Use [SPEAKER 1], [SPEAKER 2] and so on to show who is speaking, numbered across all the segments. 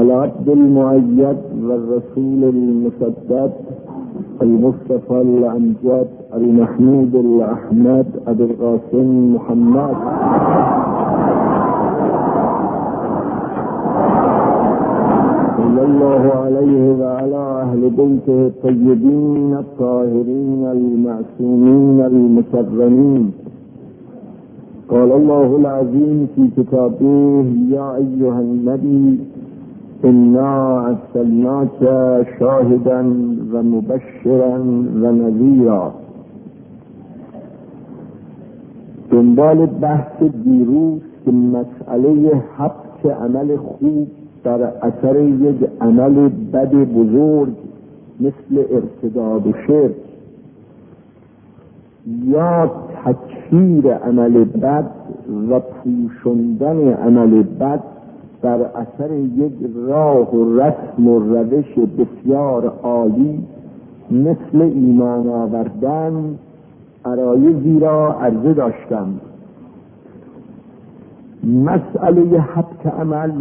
[SPEAKER 1] العبد المؤيد والرسول المسدد المصطفى الأمجد المحمود الأحمد أبي القاسم محمد صلى الله عليه وعلى أهل بيته الطيبين الطاهرين المعصومين المكرمين. قال الله العظيم في كتابه: يا أيها النبي إنا أرسلناك شاهدا ومبشرا ونذيرا. دنبال بحث دیروز که مسئله حبس عمل خوب در اثر یک عمل بد بزرگ مثل ارتداد و شرک یا تکفیر عمل بد و پوشاندن عمل بد در اثر یک راه و رسم و روش بسیار عالی مثل ایمان آوردن عرایضی را عرضه داشتم. مسئله حبس عمل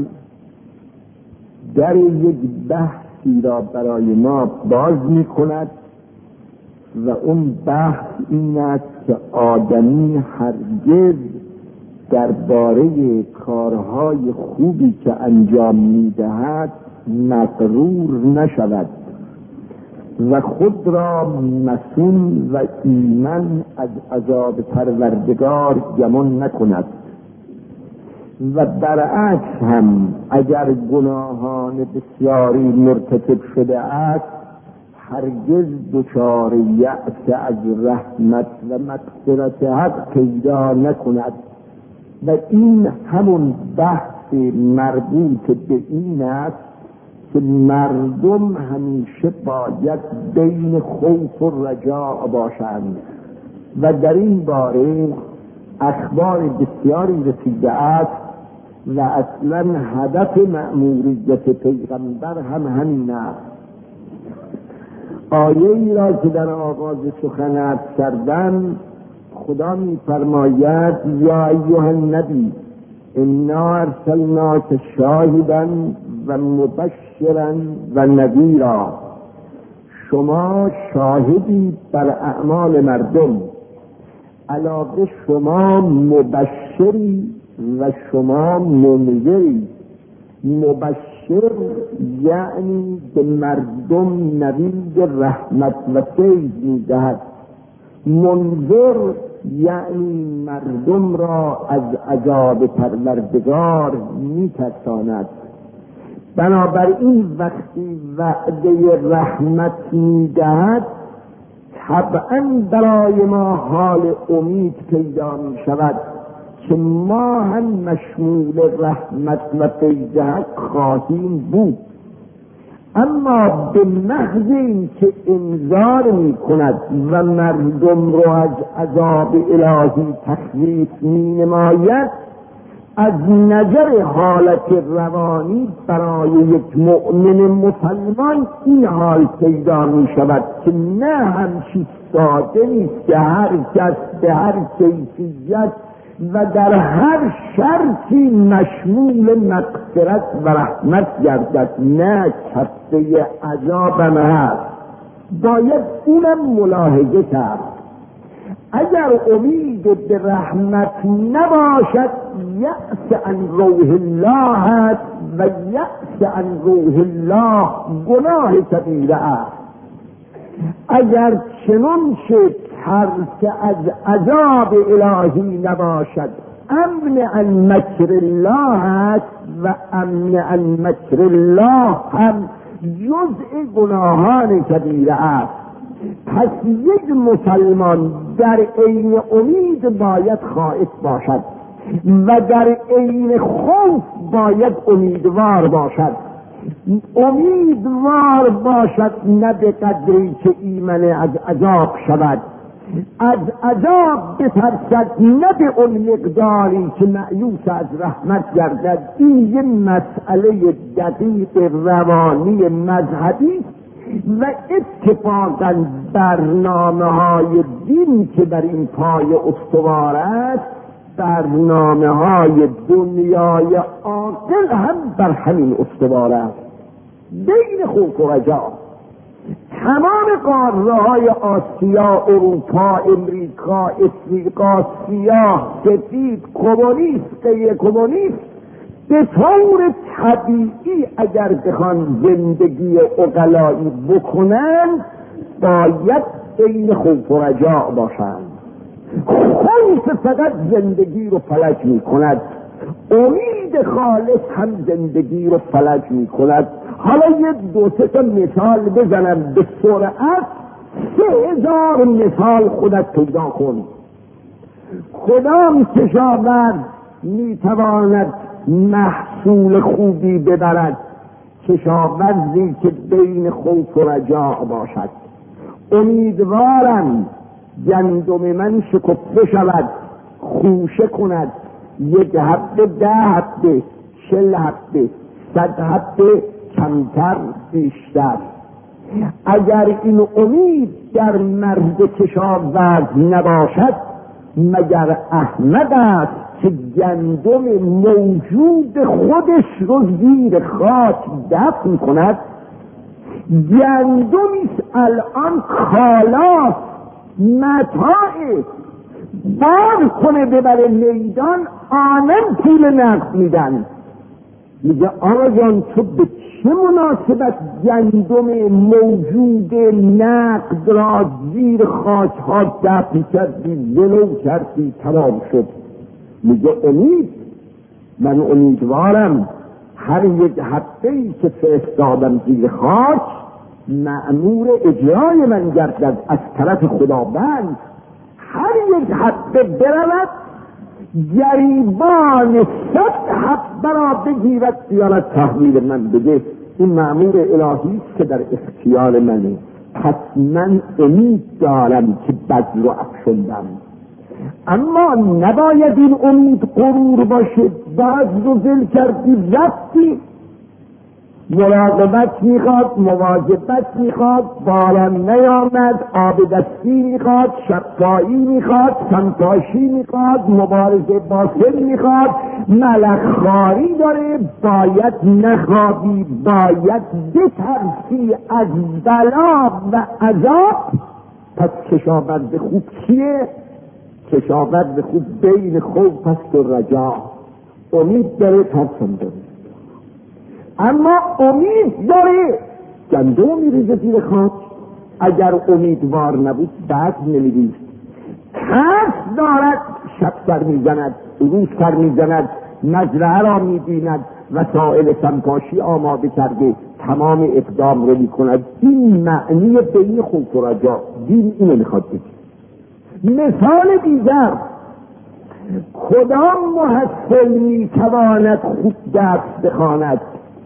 [SPEAKER 1] در یک بحثی را برای ما باز می کند و اون بحث این است که آدمی هرگز درباره کارهای خوبی که انجام می‌دهد مغرور نشود و خود را مصون و ایمن از عذاب پروردگار گمان نکند و برعکس هم اگر گناهان بسیاری مرتکب شده است هرگز دچار یأس از رحمت و مغفرت حق پیدا نکند. و این همون بحث مربوط به این است که مردم همیشه باید بین خوف و رجاء باشند و در این باره اخبار بسیاری رسیده است و اصلا هدف مأموریت پیغمبر هم همین است. آیه ای را که در آغاز سخن عرض کردم خدا می فرماید: یا ایها النبی انا ارسلناک شاهدا و مبشرا و نذیرا. شما شاهدی بر اعمال مردم، علاوه شما مبشری و شما منذری. مبشر یعنی به مردم نوید رحمت و فیض می‌دهد، منذر یعنی مردم را از عذاب پروردگار می‌ترساند. بنابراین وقتی وعده رحمت می‌دهد طبعاً برای ما حال امید پیدا می‌شود که ما هم مشمول رحمت و فیض حق خواهیم بود. اما به محض این که انذار می کند و مردم را از عذاب الهی تخویف می نماید، از نظر حالت روانی برای یک مؤمن مسلمان این حال پیدا می شود که نه همچی ساده نیست که هر کس به هر کیفیت و در هر شرطی مشمول مغفرت و رحمت گردد. نه، کفه عذابم هست، باید اونم ملاحظه کرد. اگر امید به رحمت نباشد یأس عن روح الله هست و یأس عن روح الله گناه کبیره است. اگر چنان شد که از عذاب الهی نباشد امن عن مکر الله است و امن عن مکر الله هم جزء گناهان کبیره است. پس یک مسلمان در عین امید باید خائف باشد و در عین خوف باید امیدوار باشد. امیدوار باشد نه به قدری که ایمن از عذاب شود، از عذاب بترسد نه به اون مقداری که مأیوس از رحمت گردد. این یه مسئله دقیق روانی مذهبی و اتفاقا برنامه های دین که بر این پای استوار است برنامه‌های دنیای عاقل هم بر همین استوار است، بین خوف و رجا. تمام قاره‌های آسیا، اروپا، امریکا، افریقا، سیاه، سفید، کمونیست، غیر کمونیست، به طور طبیعی اگر بخوان زندگی عقلایی بکنند باید بین خوف و رجا باشند. خوف فقط زندگی رو فلج می کند، امید خالص هم زندگی رو فلج می کند. حالا یه دو سه تا مثال بزنم به سرعت، 3000 مثال خودت پیدا کن. کدام کشاورز می تواند محصول خوبی ببرد؟ کشاورزی که بین خوف و رجا باشد. امیدوارم گندم من شکفته شود، خوشه کند، 1 هفته، 10 هفته، 40 هفته، 100 هفته، کمتر بیشتر. اگر این امید در مرد کشاورز نباشد، مگر احمق است که گندم موجود خودش رو زیر خاک دفن کند؟ گندمیست الان کالاست، متاعه، بار کنه ببره میدان، آنم پول نقد میدن. میگه آقا جان تو به چه مناسبت گندم موجود نقد را زیر خاک ها دفن کردی، ولو کردی، تمام شد. میگه من امیدوارم هر 1 هفته‌ای که فرستادم زیر خاک مأمور اجرای من گردد از طرف خداوند. هر 1 هفته برود گریبان 100 هفته را بگیرد بیارد تحویل من بده. این مأمور الهی که در اختیار منه. پس من امید دارم که بد رو افشندم، اما نباید این امید غرور باشه. بعض رو ذل کردی رفتی، مراقبت میخواد، مواظبت میخواد، باران نیامد، آب دستی میخواد، شفایی میخواد، سمتاشی میخواد، مبارزه با سل میخواد، ملخخواری داره، باید نخوابی، باید بترسی از بلا و عذاب. پس کشاورز خوب کیه؟ کشاورز خوب بین خوف است و رجا، امید داره، ترسم داره. اما امید داره، گندم میریزه زیر خاک. اگر امیدوار نبود بعد نمیریزد. ترس دارد، شب سر میزند، روز سر میزند، مزرعه را میبیند، وسایل سمپاشی آماده کرده، تمام اقدام رو میکند. این معنی بین خوف و رجا. دین اینو میخواد بگه. مثال دیگر، کدام محصل میتواند خوب درس بخواند؟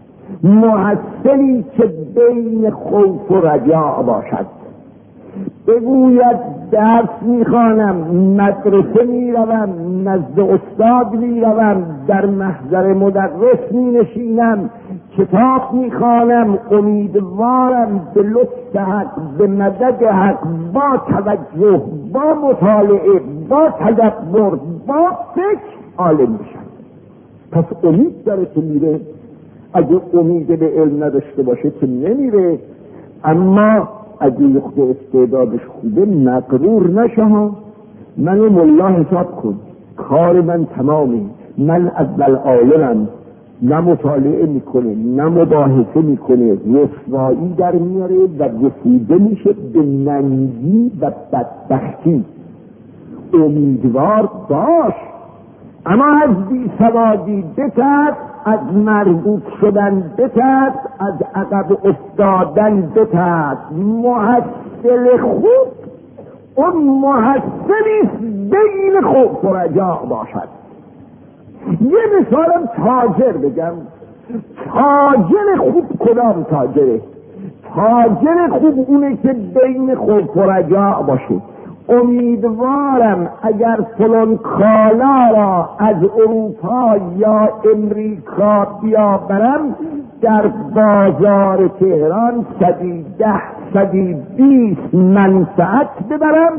[SPEAKER 1] محصلی که بین خوف و رجا باشد. بگوید درس میخوانم، مدرسه میروم، نزد استاد میروم، در محضر مدرس مینشینم، کتاب میخوانم، امیدوارم به لطف حق، به مدد حق، با توجه، با مطالعه، با تدبر، با فکر عالم میشم. پس امید داره که میره. اگه امید به علم نداشته باشه که نمیره. اما اگه یخت استعدادش خوبه مغرور نشه ها. منو ملا حساب کن، کار من تمامه، من اول عالمم، نه مطالعه میکنه، نه مباحثه میکنه، رسوایی در میاره و رسیده میشه به ننگی و بدبختی. امیدوار باش، اما از بی سوادی بترس، از مربوط شدن بترس، از عقب افتادن بترس. محصل خوب اون محصلیست بین خوف و رجا باشد. یه مثالم تاجر بگم. تاجر خوب کدام تاجره؟ تاجر خوب اونه که بین خوف و رجا باشه. امیدوارم اگر فلان کالا را از اروپا یا امریکا بیاورم، در بازار تهران 110 120 منفعت ببرم،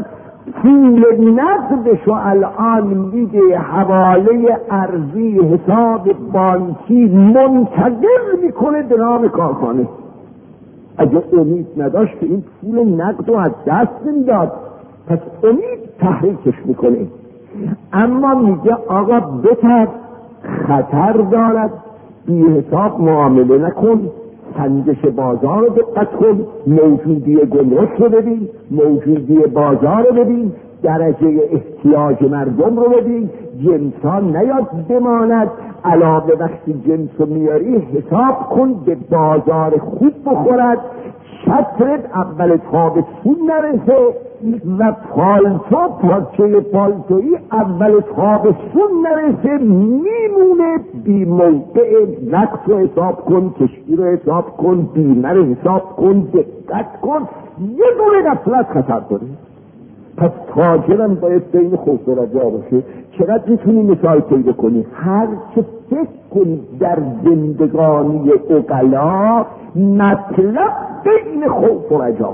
[SPEAKER 1] پول نقدشو الان میده حواله ارزی حساب بانکی منتقل میکنه به نام کارخانه. اگه امید نداشت که این پول نقد رو از دست نمیداد، پس امید تحریکش میکنه. اما میگه آقا بتر، خطر دارد، بی حساب معامله نکن، سنجش بازار رو دقت کن، موجودی گمرک رو ببین، موجودی بازار رو ببین، درجه احتیاج مردم رو ببین، جنسا نیاد بماند، علاوه وقتی جنس رو میاری حساب کن به بازار خوب بخورد، شطرت اول تابستون نرسه و پالتو پاچه پالتویی اول تابستون نرسه میمونه، بی موقع نقص رو حساب کن، کشتی رو حساب کن، بیمه رو حساب کن، دقت کن، یه دونه غفلت خطر داره. پس تاجرم باید بین خوف و رجا باشه. چقدر میتونی مثال پیدا کنی؟ هر چه فکر کنی در زندگانی عقلا مطلب بین خوف و رجا.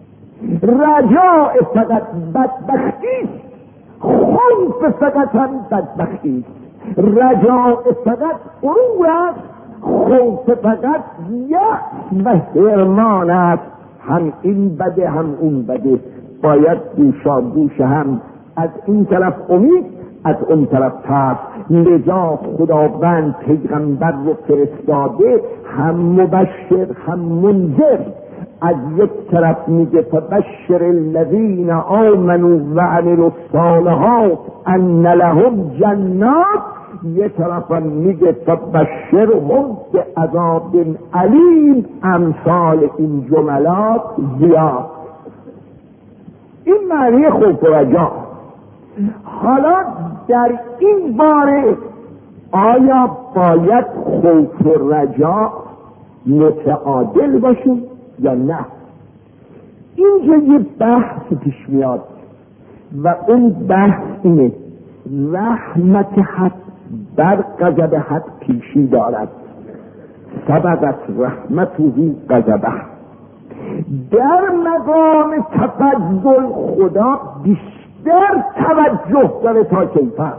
[SPEAKER 1] رجا فقط بدبختی، خوف فقط هم بدبختی. رجا فقط غرور است، خوف فقط یأس و حرمان است. هم این بده هم اون بده، باید گوشا گوش هم، از این طرف امید، از اون طرف ترس. لذا خداوند پیغمبر رو فرستاده، هم مبشر هم منذر. از یک طرف میگه فبشر الذین آمنوا و عملوا الصالحات ان لهم جنات، یک طرف میگه فبشرهم بعذاب علیم. امثال این جملات زیاد. این معنی خوف و رجا. حالا در این باره آیا باید خوف و رجا متعادل باشیم یا نه؟ اینجا یه بحث پیش میاد و اون بحث اینه: رحمت حق بر غضب حق پیشی دارد. سبقت رحمته غضبه. در مقام تفضل خدا بیشتر توجه داره تا کیفر.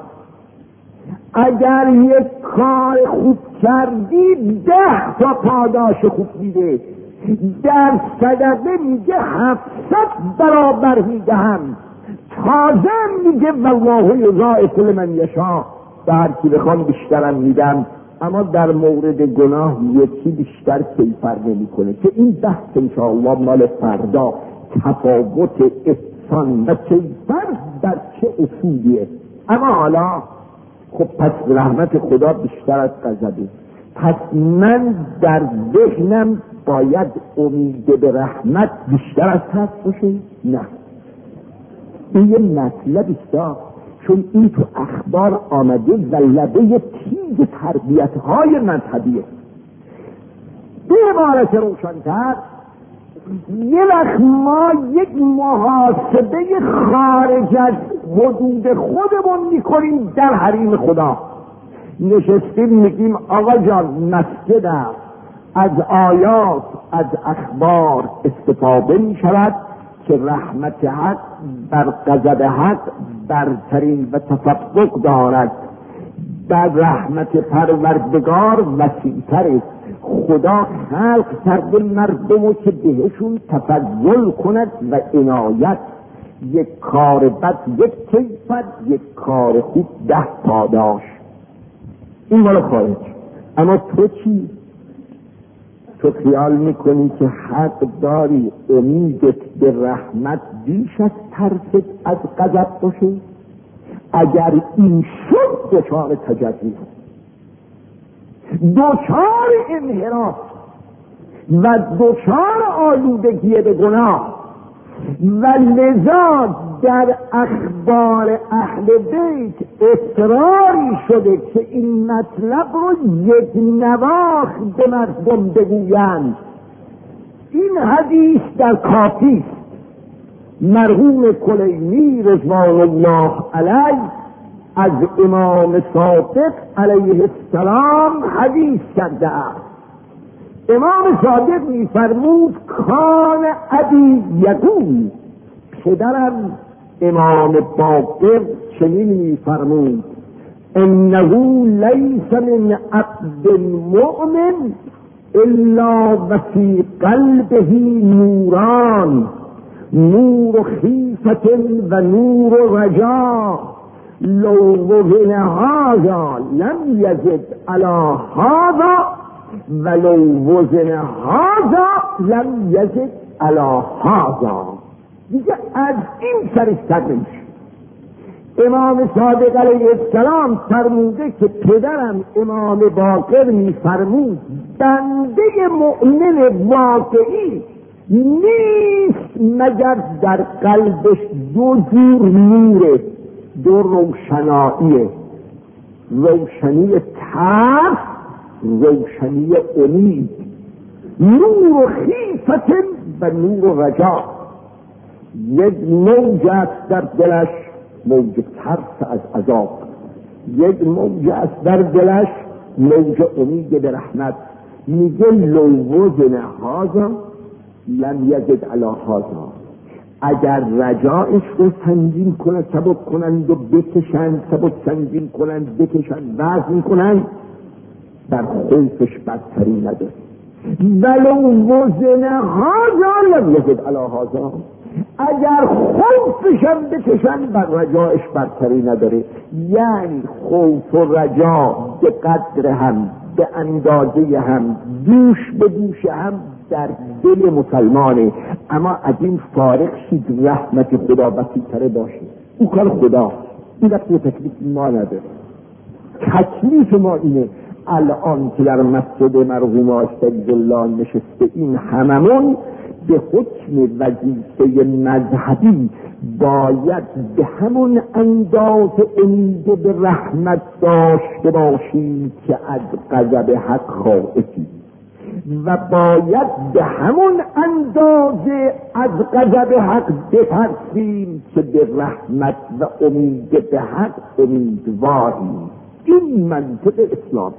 [SPEAKER 1] اگر یک کار خوب کردی 10 تا پاداش خوب میده، در صدقه میگه 700 برابر میدهم، تازه میگه والله یضاعف لمن یشاء، به هر کی بخوام بیشترم میدم. اما در مورد گناه یکی بیشتر کیفر نمیکنه که این بحث انشاءالله مال فردا. تفاوت احسان و کیفر در چه اصولیه. اما حالا خب پس رحمت خدا بیشتر از غضبه، پس من در ذهنم باید امید به رحمت بیشتر از ترس باشه؟ نه، این یه مطلب است، چون این تو اخبار آمده و لبه تیز تربیت‌های مذهبیه. به عبارت روشن‌تر، یه وقت ما یک محاسبه خارج از حدود خودمون میکنیم در حریم خدا. نشستیم میگیم آقا جان مسجد از آیات از اخبار استفاده میشود که رحمت حق بر غضب حق برترین و تفوق دارد، در رحمت پروردگار وسیع‌تر است. خدا خلق کرده مردمو که بهشون تفضل کند و عنایت. یک کار بد یک کیفر، یک کار خوب 10 پاداش. این مال خارج. اما تو چی؟ تو خیال میکنی که حق داری امیدت به رحمت بیش از ترست از غضب باشه؟ اگر این شد دچار تجربه، دچار انحراف و دچار آلودگی به گناه. و لذا در اخبار اهل بیت اصراری شده که این مطلب رو یک نواخت به مردم بگویند. این حدیث در کافی است. مرحوم کلینی رضوان الله علیه از امام صادق علیه السلام حدیث کرده است. امام صادق می‌فرمود کان ابی یقول، پدرم امام باقر چنین می‌فرمود: انه لیس من عبد مؤمن الا و فی قلبه نوران، نور خیفة و نور رجا، لو وزن هذا لم یزد علی هذا ولو وزن هذا لم یزد علی هذا. دیگه از این سرشتر نمیشه. امام صادق علیه السلام فرموده که پدرم امام باقر میفرمود بنده مؤمن واقعی نیست مگر در قلبش دو جور نوره، دو روشناییه: روشنی ترس، روشنی امید، نور خیفت و نور رجا. یک موج است در دلش، موج ترس از عذاب، یک موج است در دلش، موج امید به رحمت. میگه لو وزن هذا لم یزد علی هذا. اگر رجایش رو سنگین کنند، سبک کنند و بکشند، سبک سنگین کنند بکشند، وزن کنند، در خوفش برتری نداره. ولو وزن هذا لم یزد علی هذا. اگر خوفش هم بکشند بر رجایش برتری نداره. یعنی خوف و رجا به قدر هم، به اندازه هم، دوش به دوش هم در دل مسلمانه. اما از این فارغ شید رحمت خدا وسیع‌تر باشه. او کار خدا، این وقتی تکلیف ما نداره. تکلیف ما اینه الان که در مسجد مرحوم استغفرالله نشسته این هممون به حکم وظیفه مذهبی باید به همون اندازه امید به رحمت داشته باشیم که از غضب حق خائفیم و باید به همون اندازه از غضب حق بترسیم که به رحمت و امید به حق امیدواریم. این منطق اسلام.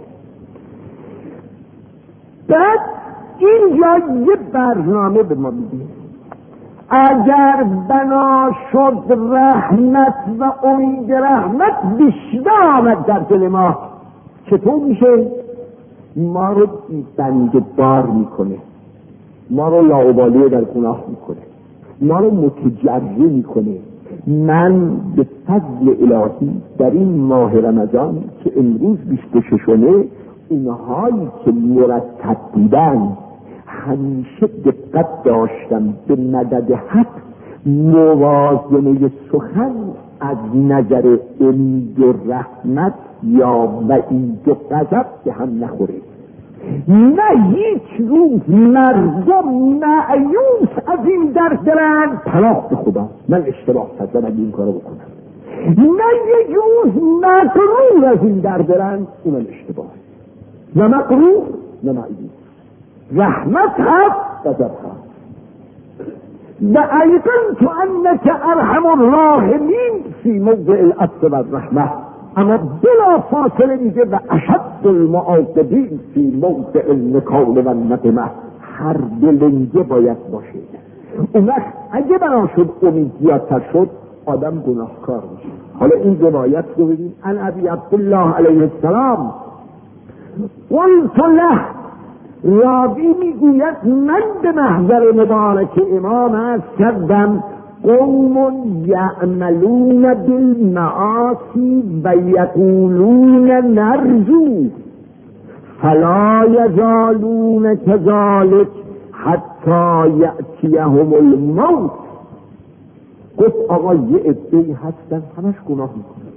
[SPEAKER 1] بعد اینجا یه برنامه به ما میدیم. اگر بنا شد رحمت و امید رحمت بیشتر آمد در دل ما، چطور میشه؟ ما رو بنده دار میکنه، ما رو لاابالی در گناه میکنه، ما رو متجری میکنه. من به فضل الهی در این ماه رمضان که امروز 26، اونهایی که مرتب بودن همیشه دقت داشتم به مدد حق موازنه سخن از نظر امید و رحمت یا وعید و غضب به هم نخوره. نه هیچ روز مردم مایوس از این درد دارن پناه به خدا من اشتباه کردم اگه این کارو بکنم. نه یک روز مغرور از این درد دارن اونم اشتباه. نه مغرور نه مایوس. رحمت هست غضب هست. و ایضا تو انک ارحم الراحمین فی موضع العطف و الرحمه. اما بلا فاصله میگه و اشد المعاقبین فی موضع النکال و النقمه. هر دلنگه باید باشه. اون وقت اگه بنا شد امید زیادتر شد آدم گناهکار میشه. حالا این روایت رو ببین. عن ابی عبدالله علیه السلام قلت له، راوی میگوید من به محضر مبارک امام عرض کردم قوم یعملون بالمعاصی و یقولون نرجو فلا یزالون كذلك حتی یأتیهم الموت. گفت آقا یه عده‌ای هستن همش گناه میکنن.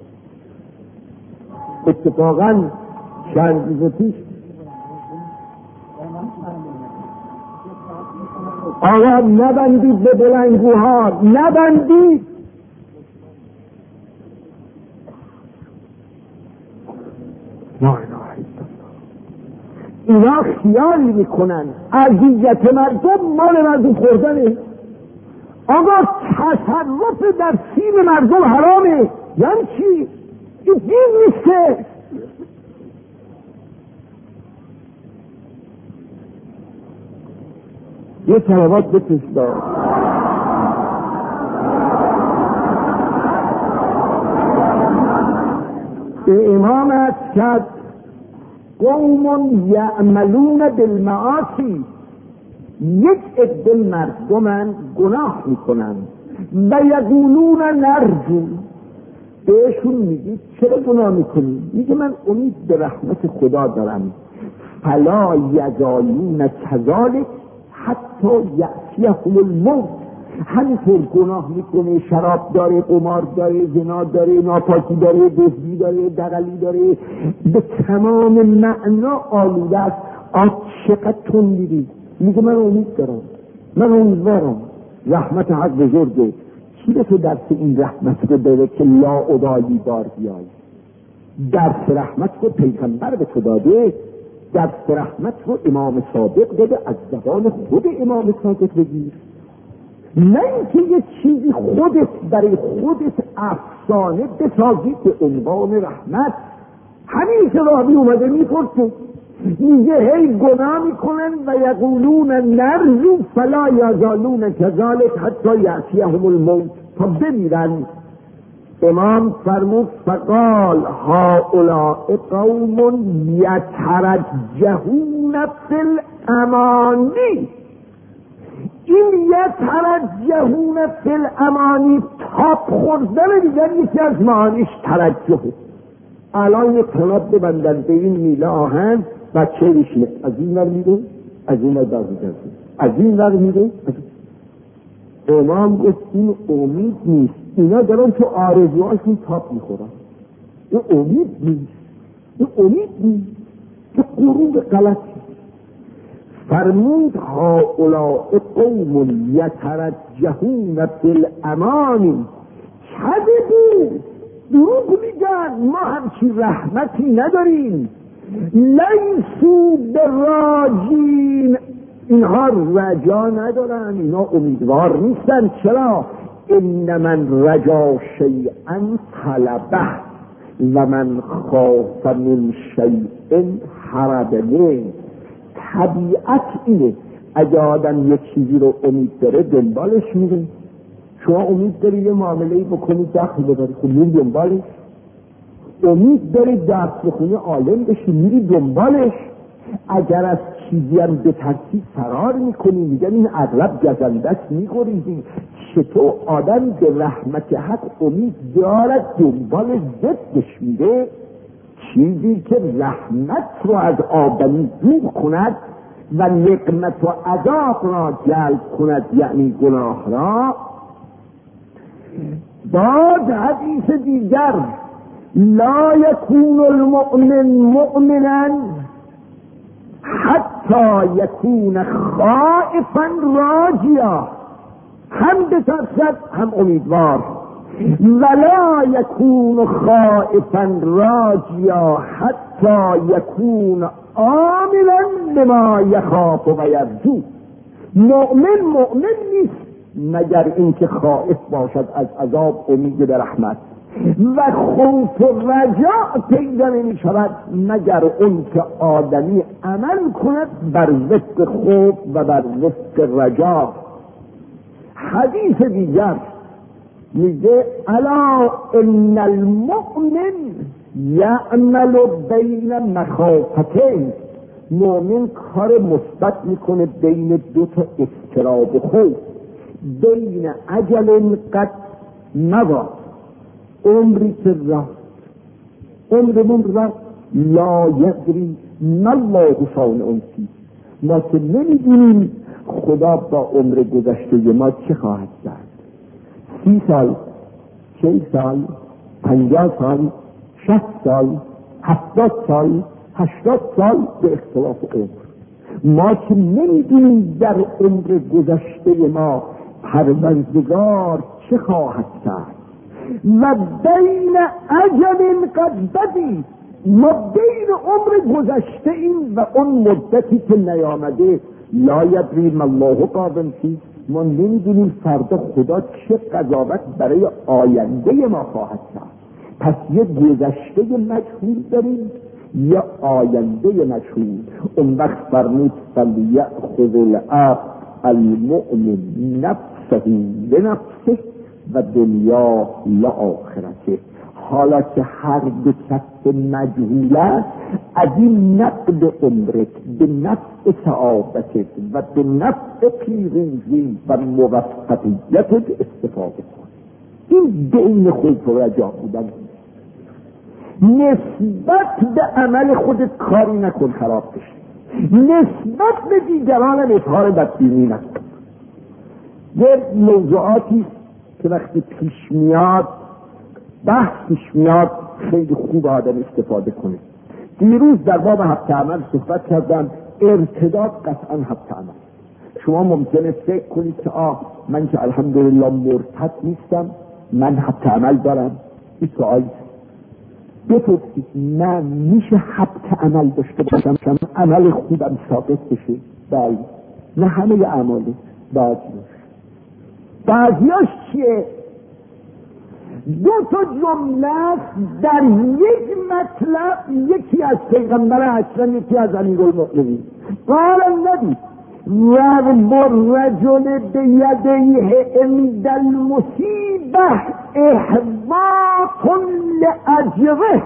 [SPEAKER 1] اتفاقا چند روز پیش آقا نبندید به بلنگوها، نبندید. لا اله الا الله. اینا خیال میکنن اذیت مردم مال مردم خوردنه. آقا تصرف در سیم مردم حرامه. یعنی چی؟ این دین نیسته. یه صلوات بفرست. به امام عرض کرد قوم یعملون بالمعاصی، یک عده مردمن گناه میکنن و یقولون نرجو، بهشون میگید چرا گناه میکنی؟ میگه من امید به رحمت خدا دارم. فلا یزالون کذالک حتی یأتیهم الموت، همینطور گناه میکنه، شراب داره، قمار داره، زنا داره، ناپاکی داره، دزدی داره، دغلی داره، به تمام معنا آلوده است. چقدر تون میری؟ میگه من امید دارم، من امیدوارم، رحمت حق بزرگه. چی به تو درس این رحمت رو داره که لا ادایی بار بیای؟ درس رحمت رو پیغمبر به تو داده، درس رحمت رو امام صادق داده، از زبان خود امام صادق بگیر، نه اینکه یه چیزی خودت برای خودت افسانه بسازی به عنوان رحمت. همین که راهی اومده میپرسه، میگه هی گناه میکنن و یقولون نرجو فلا یزالون کذالک حتی یأتیهم الموت، تا بمیرن. امام فرمود فقال هؤلاء قوم یترجحون فی الامانی، این یترجحون فی الامانی تاب خوردن دیگر یکی از معانیش ترجحه. الان یک طناب ببندن به این میله آهن، بچه میشینه از این ور میره از این ور برمیگرده، از این ور میره. امام گفت این امید نیست، اینا دارن تو آرزوهاشون تاب میخورن. این امید نیست، این امید نیست، که غرور غلط. فرمود هؤلاء قوم یترجحون فی الامانی کذبوا، دروغ میگن، ما همچین رحمتی نداریم. لیسوا براجین، اینها رجا ندارن، اینها امیدوار نیستن. چرا؟ ان من رجا شیئا طلبه و من خاف من شیء هرب منه. طبیعت اینه، اگه آدم یک چیزی رو امید داره دنبالش میره. شما امید داری یه معامله‌ای بکنی دخل ببری، خب میری دنبالش. امید داری درس بخونی عالم بشی، میری دنبالش. اگر از چیزی هم به ترتیب فرار میکنی، میگن این اغلب گزنده است، میگریزی. چطور آدم به رحمت حق امید دارد دنبال ضدش میره؟ چیزی که رحمت رو از آدمی دور کند و نقمت و عذاب را جلب کند، یعنی گناه را. بعد حدیث دیگر لا یکون المؤمن مؤمنا حتی یکون خائفا راجیا، هم بترسد هم امیدوار. ولا یکون خائفا راجیا حتی یکون عاملا بما یخاف و یرجو. مؤمن نیست مگر اینکه خائف باشد از عذاب، امید به رحمت، و خوف و رجاء پیدا نمی شود مگر اون که آدمی عمل کند بر وفق خوف و بر وفق رجاء. حدیث دیگر میگه الا ان المؤمن یعمل بین مخافتین، مؤمن کار مثبت میکنه بین دو تا اضطراب و خوف. بین اجل قد مضى، عمری که رفت، عمرمون رفت، لا یدری ما الله صانع فیه، ما که نمیدونیم خدا با عمر گذشته ما چه خواهد کرد. 30 سال، 40 سال، 50 سال، 60 سال، 70 سال، 80 سال به اختلاف عمر. ما که نمیدونیم در عمر گذشته ما پروردگار چه خواهد کرد. و بین اجل قد بدی، ما بین عمر گذشته این و اون مدتی که نیامده. لا یدری ما الله قادم فیه، ما نمیدونیم فردا خدا چه قضاوت برای آینده ما خواهد کرد. پس یه گذشته مجهول داریم، یا آینده مجهول. اون وقت فرمود فلیأخذ العبد المؤمن نفسه لنفسه و دنیا لآخرته. حالا که هر دو کس مجهول است، از این نقد عمرت به نفع سعادتت و به نفع پیروزی و موفقیتت استفاده کن. این بین خوف و رجا بودن. نسبت به عمل خودت کاری نکن خراب بشه، نسبت به دیگران اظهار بدبینی نکن. یه موضوعاتی که وقتی پیش میاد بحث پیش میاد خیلی خوب آدم استفاده کنه. دیروز در باب حبس عمل صحبت کردم. ارتداد قطعا حبس عمل. شما ممکنه فکر کنید که من که الحمدلله مرتد نیستم، من حبس عمل دارم. این سوال بپرسید، من میشه حبس عمل داشته باشم که عمل خوبم ثابت بشه؟ بله. نه همه اعماله، بعضیاش چیه؟ دو تا جمله در یک مطلب، یکی از پیغمبر اکرم، یکی از امیرالمؤمنین. قال النبی ضرب الرجل بیدیه عند المصیبه احباط لاجره.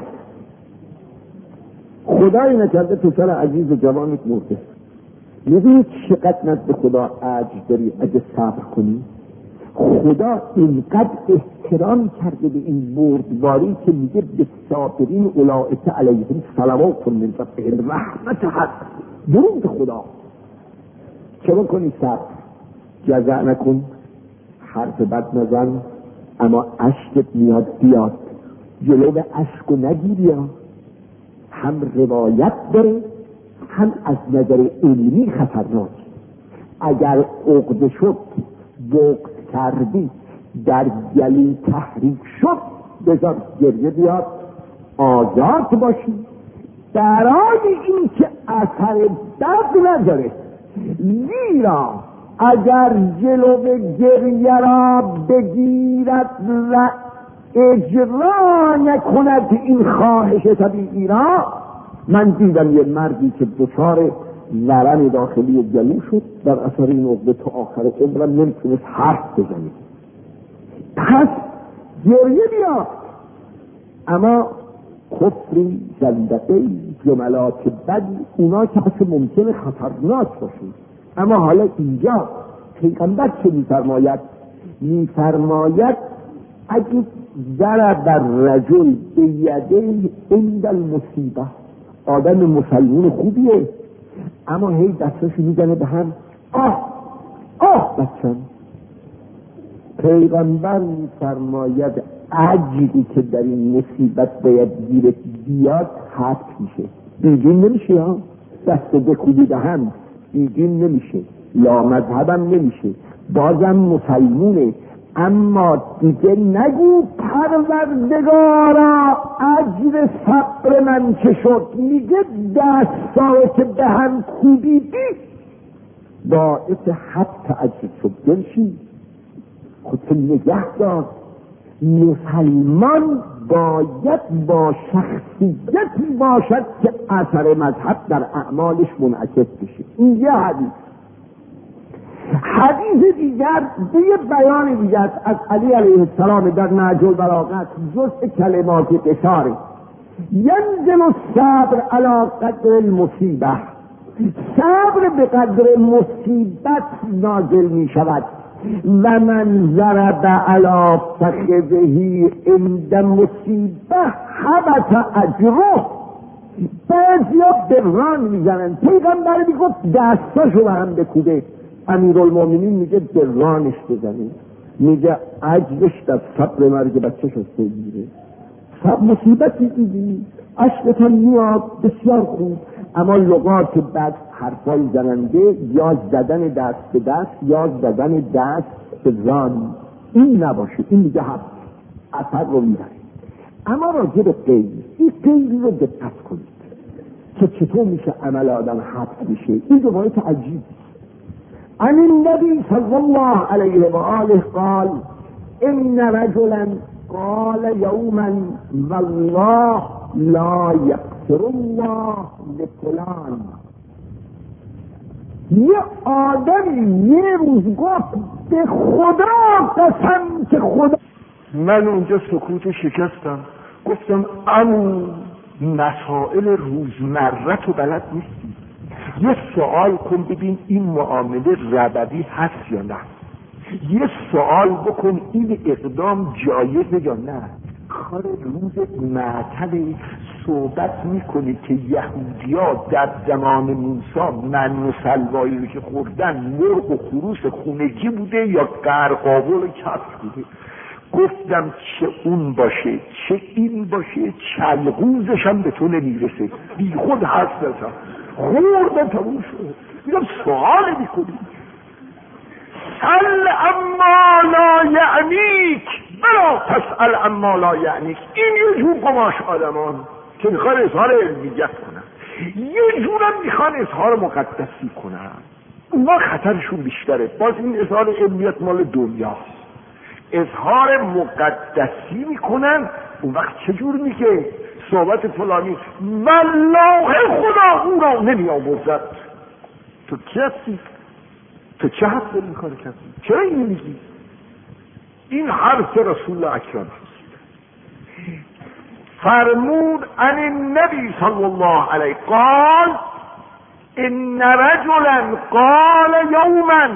[SPEAKER 1] خدای نکرده پسر عزیز و جوانت مرده. میدونی چقدر نزد خدا اجر داری اگه صبر کنی؟ خدا اینقدر احترام کرده به این بردباری که میگه به صابرین اولئک علیهم صلوات من ربهم رحمت هست. درود خدا. چه بکنی؟ صبر. جزع نکن، حرف بد نزن، اما اشکت میاد بیاد، جلو اشکو نگیری. هم روایت داره، هم از نظر علمی خطرناک. اگر عقده شد، بغض کردی، در گلو تحریک شد، بذار گریه بیاد، آزاد باشی. برای این که اثر بد نداره. زیرا اگر جلو گریه را بگیرد و اجرا نکند این خواهش طبیعی را، من دیدم یه مردی که دچار ورم داخلی گلو شد، در اثر این عقده تا آخر عمرم نمیتونست حرف بزنه. پس گریه بیاد، اما کفری، زندقی، جملات بدی، اونا که اصلا ممکنه خطرناک باشه. اما حالا اینجا پیغمبر چه میفرماید اگه ضرب الرجل بیدیه عند المصیبه، آدم مسلمون خوبیه اما هی دستاشو میزنه به هم، بچم. پیغمبر میفرماید اجری که در این مصیبت باید گیرت بیاد حد میشه. بیگین نمیشه ها، دست بکوبی به هم بیگین نمیشه، لا مذهبم نمیشه، بازم مسلمونه. اما دیگه نگو پروردگارا اجر صبر من چه شد، میگه دستایی که به هم کوبیدی باعث حبس اجر شد. بنشین خودت نگه دار. مسلمان باید با شخصیتی باشد که اثر مذهب در اعمالش منعکس بشه. این یه حدیث دیگر، به یه بیان دیگر از علی علیه السلام در نهج البلاغه، جزء کلمات قصاره: ینزل الصبر علی قدر المصیبه. صبر به قدر مصیبت نازل می شود. و من ضرب علی فخذه عند مصیبه حبط اجره. بعضیا بران میزنن. پیغمبر میگفت دستاشو به هم بکوبه. امیرالمؤمنین میگه برانش بزنید، میگه اجرش در صبر مرگ بچه شسته میره. صبر مصیبتی دیدی، اشکت هم میاد، بسیار خوب. اما لغات بعد حرفای زننده، یا زدن دست به دست یا زدن دست به ران، این نباشه. این میگه حبس، اثر رو میبره. اما راجع به غیر، این غیر رو دقت کنید که چطور میشه عمل آدم حبس میشه. این روایت عجیب. عن النبي صلى الله عليه وآله قال إن رجلا قال يوما والله لا يغفر الله لفلان. یه آدم یه روز گفت به خدا قسم که خدا.
[SPEAKER 2] من اونجا سکوتو شکستم، گفتم عمو مسائل روزمره تو بلد نیستی، یه سوال کن ببین این معامله ربوی هست یا نه، یه سوال بکن این اقدام جایزه یا نه. کار روز معتل صحبت میکنی که یهودیا در زمان موسی من و سلوایی رو که خوردن مرغ و خروس خونگی بوده یا قرقاول و کفش بوده. گفتم چه اون باشه چه این باشه چلغوزش هم به تو نمیرسه، بی خود حرف بزن، خوردن تموم شد. میگم سوال میکنی سل اما لا یعنیک بلا تسأل اما لا یعنیک. این یه جور قماش آدمان که میخوان اظهار علمیت کنن، یه جورم میخوان اظهار مقدسی کنن. اونا خطرشون بیشتره. باز این اظهار علمیت مال دنیاست، اظهار مقدسی میکنن. اون وقت چجور میگه صحبت فلانی والله خدا او را نمی آمرزد. تو کی هستی؟ تو چه حرف داری این کار کردی؟ چرا این میگی؟ این حرف رسول اکرم هست. فرمود عن النبی صلی الله علیه قال ان رجلا قال یوما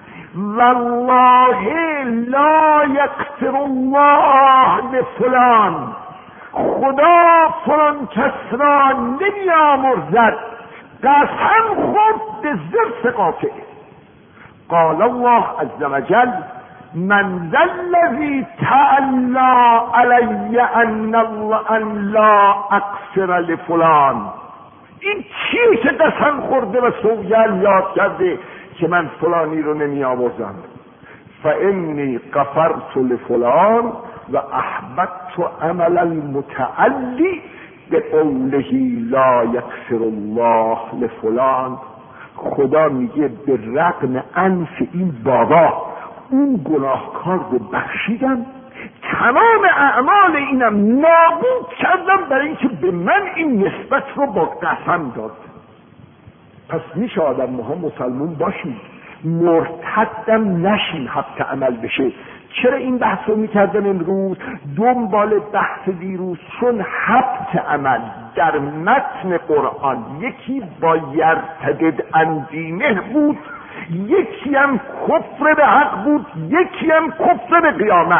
[SPEAKER 2] والله لا یغفر الله لفلان، خدا فلان کس را نمی آمرزد، قسم خورد به زرس قاطع. قال الله عز وجل من ذا الذي تعالى علی ان لا اغفر لفلان. این چیه که قسم خورده و سوگل یاد کرده که من فلانی رو نمی آمرزم؟ فانی غفرت لفلان و احببت عمل المتعلی بقوله لا یغفر الله لفلان. خدا میگه به رغم انف این بابا اون گناهکار رو بخشیدم، تمام اعمال اینم نابود کردم برای اینکه به من این نسبت رو با قسم داد. پس میشه آدم ما مسلمون باشیم، مرتدم نشیم حبت عمل بشه. چرا این بحث رو میکردم امروز دنبال بحث دیروز؟ چون حبت عمل در متن قرآن یکی با یرتدد عن دینه بود، یکی هم کفر به حق بود، یکی هم کفر به قیامت.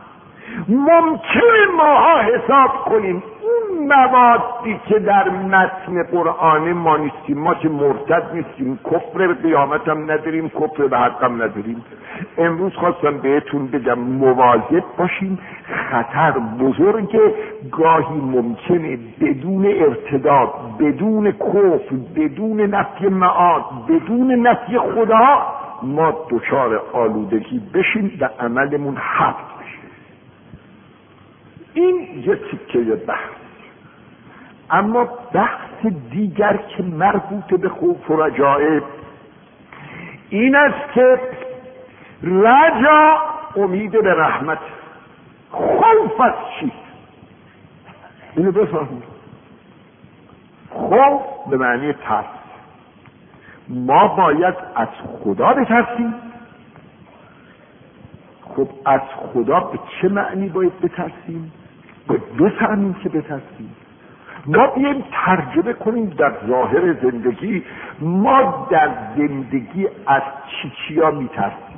[SPEAKER 2] ممکنه ماها حساب کنیم اون موادی که در متن قرآن ما نیستیم، ما که مرتد نیستیم، کفر به قیامت هم نداریم، کفر به حق هم نداریم. امروز خواستم بهتون بگم مواظب باشیم، خطر بزرگه. گاهی ممکنه بدون ارتداد، بدون کفر، بدون نفی معاد، بدون نفی خدا ما دچار آلودگی بشیم و عملمون حبط بشه. این یه تیکه بحث. اما بحث دیگر که مربوط به خوف و رجاء این است که رجا امید به رحمت، خوف از چی؟ اینو بفهمید. خوف به معنی ترس. ما باید از خدا بترسیم. خب از خدا به چه معنی باید بترسیم؟ باید بفهمیم که بترسیم. ما بیایم ترجمه کنیم در ظاهر زندگی. ما در زندگی از چیا میترسیم؟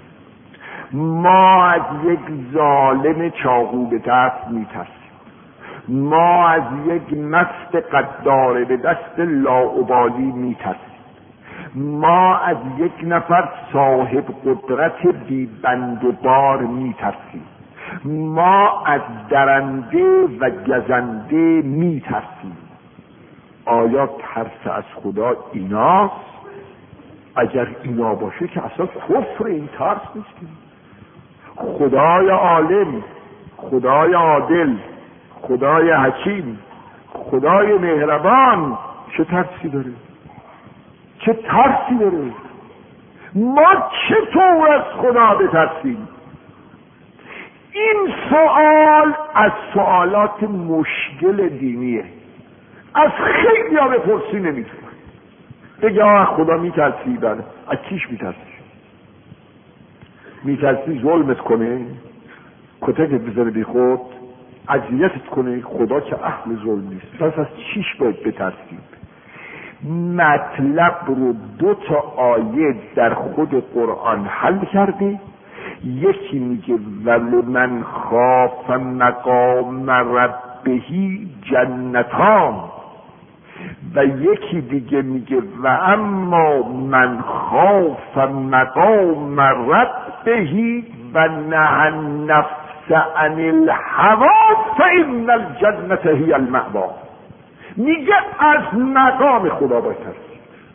[SPEAKER 2] ما از یک ظالم چاقو به دست میترسیم. ما از یک مست قدار به دست لاابالی میترسیم. ما از یک نفر صاحب قدرت بی بند و بار میترسیم. ما از درنده و گزنده میترسیم. آیا ترس از خدا ایناست؟ اگر اینا باشه که اصلا کفر، این ترس نیست. خدای عالم، خدای عادل، خدای حکیم، خدای مهربان چه ترسی داره؟ چه ترسی داره؟ ما چطور از خدا بترسیم؟ این سوال از سوالات مشکل دینیه. از خیلی ها بپرسی نمیتونه بگه از خدا میترسی. بله، از چیش میترسی؟ میترسی ظلمت کنه، کتکت بذاره بی خود، اذیتت کنه، خدا که اهل ظلم نیست. پس از چیش باید بترسیم؟ مطلب رو 2 آیه در خود قرآن حل کرده. یکی میگه ولمن خاف مقام ربه جنتان، و یکی دیگه میگه و اما من خاف مقام ربه و نهى النفس عن الهوى فإن الجنة هی المأوی. میگه از مقام خدا باید ترسید،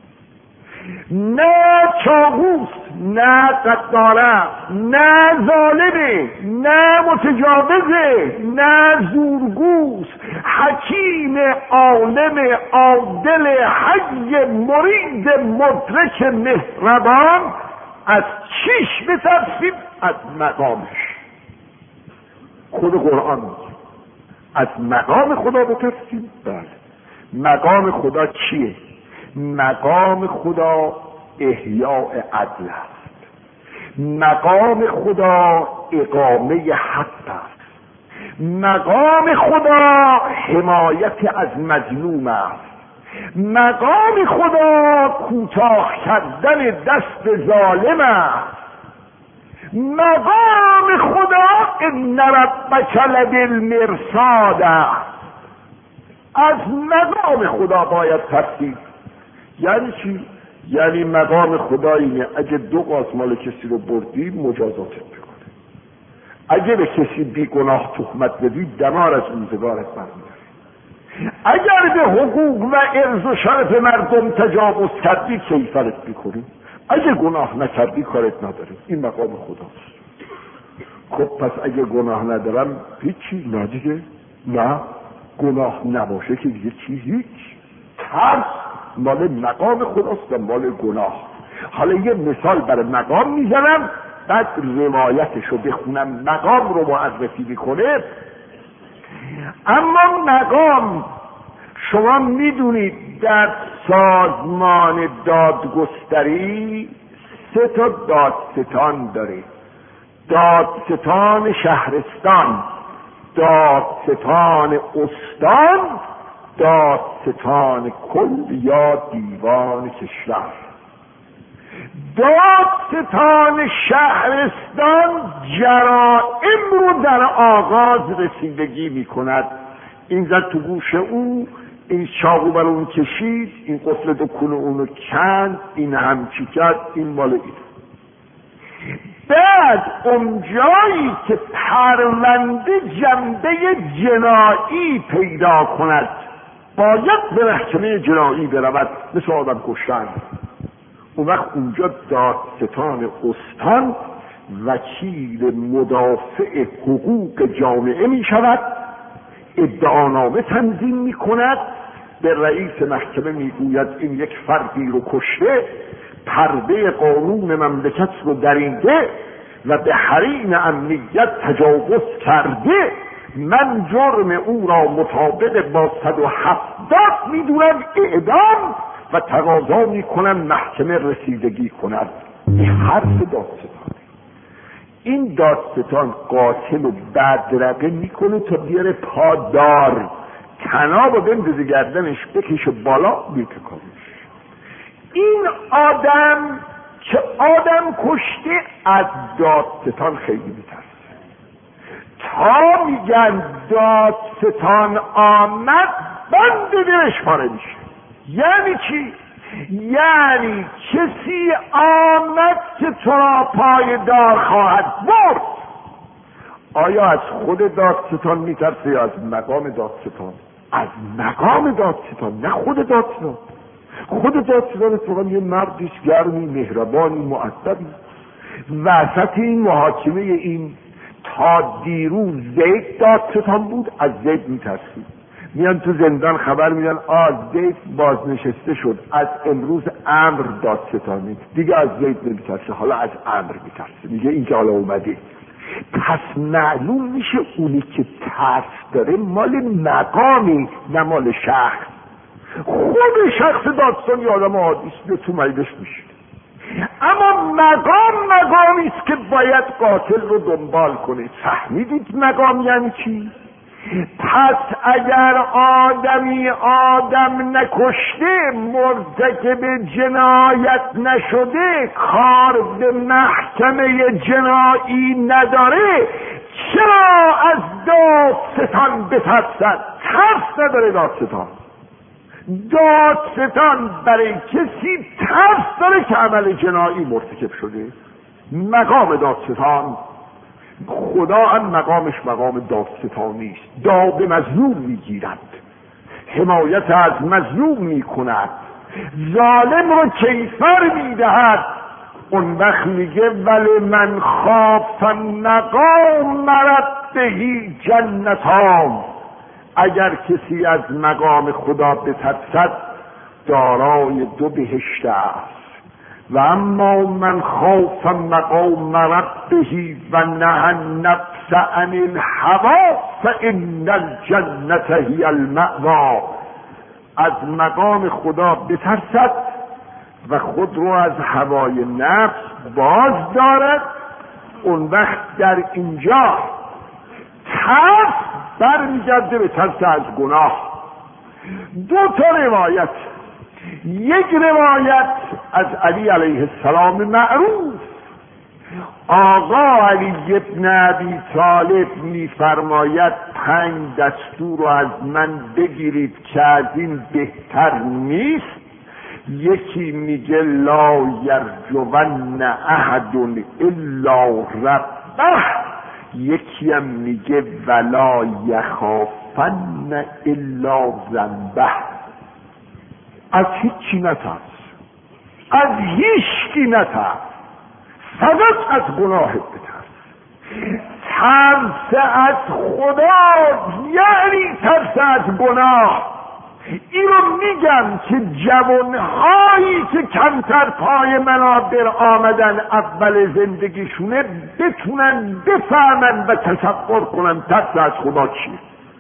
[SPEAKER 2] نه چاقوس، نه قطاره، نه ظالمه، نه متجاوزه، نه زورگوس، حکیم عالم عادل حی مرید مدرک مهربان. از چیش بترسیم؟ از مقامش. خود قرآن میگه از مقام خدا بترسیم. بله، مقام خدا چیه؟ مقام خدا احیاء عدل است، مقام خدا اقامه حق است، مقام خدا حمایت از مظلوم است، مقام خدا کوتاه کردن دست ظالم است، مقام خدا ان ربک لبالمرصاد است. از مقام خدا باید ترسید. یعنی چی؟ یعنی مقام خدا اینه اگه 2 قاز مال کسی رو بردی مجازاتت بکنه، اگه به کسی بی گناه تهمت بدی دمار از روزگارت برمی‌داره، اگر به حقوق و عرض و شرف مردم تجاوز کردی کیفرت میکنی، اگه گناه نکردی کارت نداره. این مقام خداست. خب پس اگه گناه ندارم هیچی، نه دیگه، نه گناه نباشه که دیگه چی؟ هیچ. ترس مال مقام خداست و مال گناه. حالا یه مثال برای مقام میزنم، بعد روایتشو بخونم. مقام رو معرفی میکنه. اما مقام شما میدونید در سازمان دادگستری 3 دادستان داره: دادستان شهرستان، دادستان استان، دادستان کل یا دیوان کشور. دادستان شهرستان جرائم رو در آغاز رسیدگی میکند. این زد تو گوش او، این چاقو بر اون کشید، این قفل دکون اونو کند، این همچی کرد، این مال این. بعد اون جایی که پرونده جنبه جنایی پیدا کند باید به محکمه جنایی برود، مثل آدم کشتن. اون وقت اونجا دادستان استان وکیل مدافع حقوق جامعه می شود، ادعانامه تنظیم می کند، به رئیس محکمه می گوید این یک فردی رو کشته، پرده قانون مملکت رو دریده و به حریم امنیت تجاوز کرده، من جرم او را مطابق با 170 میدونم اعدام و تقاضا میکنم محکمه رسیدگی کند. این حرف دادستانه. این دادستان قاتل و بدرقه میکنه تا بیاره پادار، تناب و بندازه گردنش، بکشه بالا، بیتکانش. این آدم که آدم کشته از دادستان خیلی میترسه. تا میگن دادستان آمد بند دلش پاره میشه. یعنی چی؟ یعنی کسی آمد که تو را پای دار خواهد برد. آیا از خود دادستان میترسه یا از مقام دادستان؟ از مقام دادستان، نه خود دادستان. خود دادستان اتفاقا یه مردیش گرمی، مهربانی، مؤدبی. وسط این محاکمه این تا دیروز زید دادستان بود، از زید میترسید. میان تو زندان خبر میدن زید بازنشسته شد، از امروز امر دادستانی، دیگه از زید نمیترسه، حالا از امر میترسه. میگه این که حالا اومده. پس معلوم میشه اونی که ترس داره مال مقامی نه مال شخص. خود شخص دادستان یه آدم عادیست، به تو مجلس میشه. اما مقامی است که باید قاتل رو دنبال کنه. فهمیدید مقام یعنی چی؟ پس اگر آدمی آدم نکشته، مرتکب جنایت نشده، کار به محکمه جنایی نداره، چرا از دادستان بترسد؟ ترس نداره دادستان. دادستان برای کسی ترس داره که عمل جنایی مرتکب شده. مقام دادستان، خدا هم مقامش مقام دادستان نیست. داد مظلوم میگیرد، حمایت از مظلوم میکند، ظالم رو کیفر میدهد. اون وقت میگه ولی من خاف مقام ربه جنتان. اگر کسی از مقام خدا بترسد دارای 2 بهشت است. و اما من خاف مقام ربه و نهى النفس عن الهوى فان الجنة هی المأوی. از مقام خدا بترسد و خود رو از هوای نفس باز دارد، اون وقت در اینجا ترس برمیگرده به ترس از گناه. 2 روایت. یک روایت از علی علیه السلام معروف، آقا علی ابن ابی طالب میفرماید 5 دستور رو از من بگیرید که از این بهتر نیست. یکی میگه لا یرجون احد الا ربه، یکی هم میگه ولا یخافن الا ذنبه. از هیچی نترس، از هیچکی نترس، فقط از گناهت بترس. ترس از خدا یعنی ترس از گناه. این رو میگم که جوانهایی که کمتر پای منابر آمدن اول زندگیشونه بتونن بفهمن و تصور کنن ترس از خدا چیه.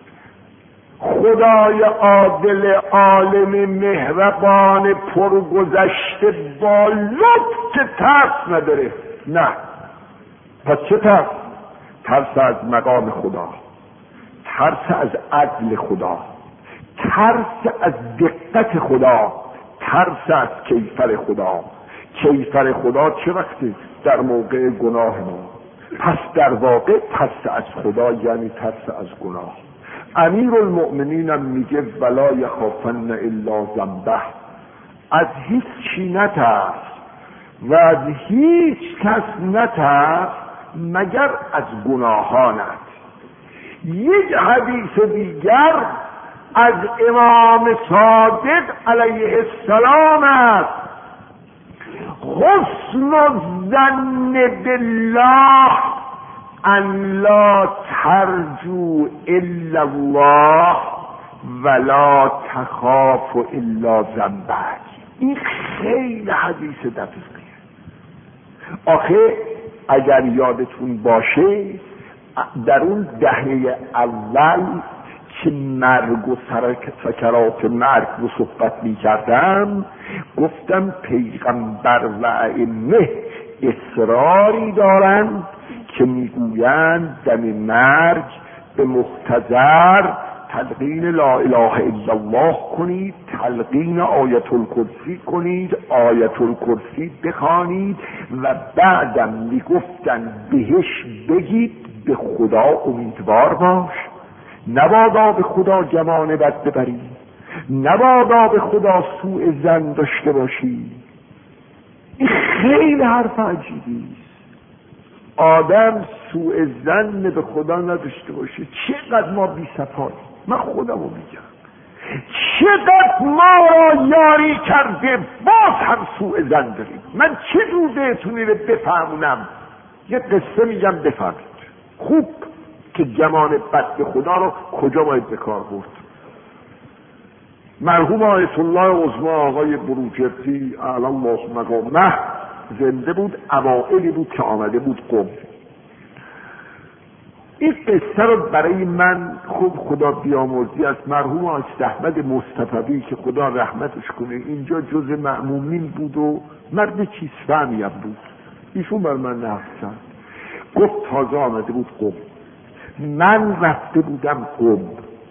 [SPEAKER 2] خدای عادل عالم مهربان پرگذشته با لطف که ترس نداره. نه، پس چه ترس؟ ترس از مقام خدا، ترس از عدل خدا، ترس از دقت خدا، ترس از کیفر خدا. کیفر خدا چه وقتی؟ در موقع گناه ما. پس در واقع ترس از خدا یعنی ترس از گناه. امیر المؤمنین هم میگه ولا یخافن الا ذنبه. از هیچ چی نترس و از هیچ کس نترس مگر از گناهانت. یک حدیث دیگر از امام صادق علیه السلام است: حسن الظن بالله ان لا ترجو الا الله ولا تخاف الا ذنبک. این خیلی حدیث دقیقه. آخه اگر یادتون باشه در اون دهه اول که مرگ و سکرات مرگ رو صحبت می کردم، گفتم پیغمبر و ائمه اصراری دارند که میگویند دم مرگ به محتضر تلقین لا اله الا الله کنید، تلقین آیت الکرسی کنید، آیت الکرسی بخوانید و بعدم میگفتن بهش بگید به خدا امیدوار باش، نبادا به خدا گمان بد ببری، نبادا به خدا سوء ظن داشته باشی. این خیلی حرف عجیبی است. آدم سوء ظن به خدا نداشته باشه. چقدر ما بی صفاییم. من خودمو میگم چقدر ما را یاری کرده باز هم سوء ظن داریم. من چه جور بهتونی رو بفهمونم؟ یه قصه میگم بفهمید خوب که گمان بد به خدا رو کجا باید به کار برد. مرحوم آیت الله عظمی آقای بروجردی اعلی الله مقامه زنده بود، اوائلی بود که آمده بود قم. این قصه رو برای من خوب خدا بیامرزی از مرحوم آقای احمد مصطفی که خدا رحمتش کنه، اینجا جز مأمومین بود و مرد چیز فهمیم بود. ایشون بر من نقل کرد، گفت تازه آمده بود قم، من رفته بودم قم،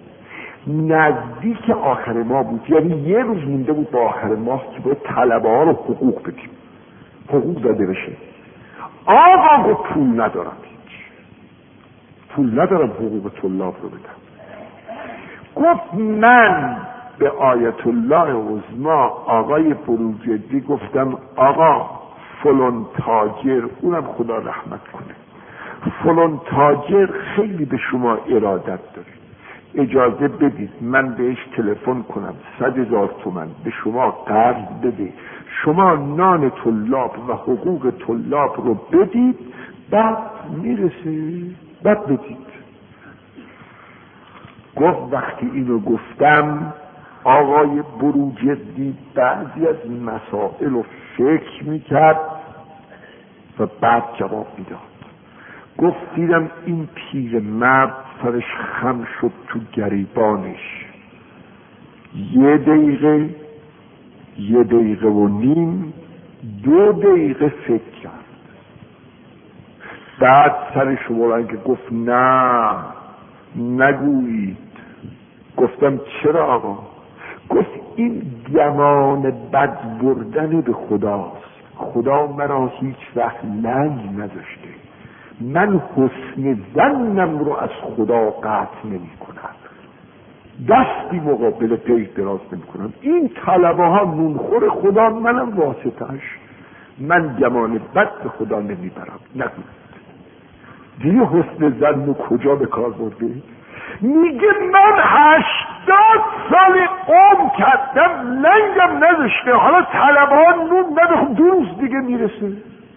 [SPEAKER 2] نزدیک آخر ماه بود، یعنی یه روز مونده بود با آخر ماه که باید طلبه ها رو حقوق بدیم، حقوق داده بشه. آقا گفت پول ندارم، هیچ پول ندارم حقوق طلاب رو بدم. گفت من به آیت الله عظما آقای بروجردی گفتم آقا فلان تاجر، اونم خدا رحمت کنه، فلان تاجر خیلی به شما ارادت داره، اجازه بدید من بهش تلفن کنم 100,000 تومان به شما قرض بده، شما نان طلاب و حقوق طلاب رو بدید، بعد میرسه بعد بدید. گفت وقتی اینو گفتم آقای بروجردی بعضی از این مسائل رو فکر میکرد و بعد جواب میداد. گفت دیدم این پیر مرد سرش خم شد تو گریبانش، 1 دقیقه 1 دقیقه و نیم 2 دقیقه فکر کرد، بعد سرش بلند که گفت نه نگویید. گفتم چرا آقا؟ گفت این گمان بد بردن به خداست، خدا مرا هیچ وقت لنگ نذاشته، من حسن ظنم رو از خدا قطع نمی کنم، دستی مقابل غیر دراز نمی کنم، این طلبه ها نونخور خدا، منم واسطه‌اش، من گمان بد به خدا نمی برم. نگوید. دیگه حسن ظن رو کجا به کار برده؟ میگه من 80 سال عمر کردم لنگم نذاشته، حالا طلبه ها نون نده، 2 روز دیگه میرسه.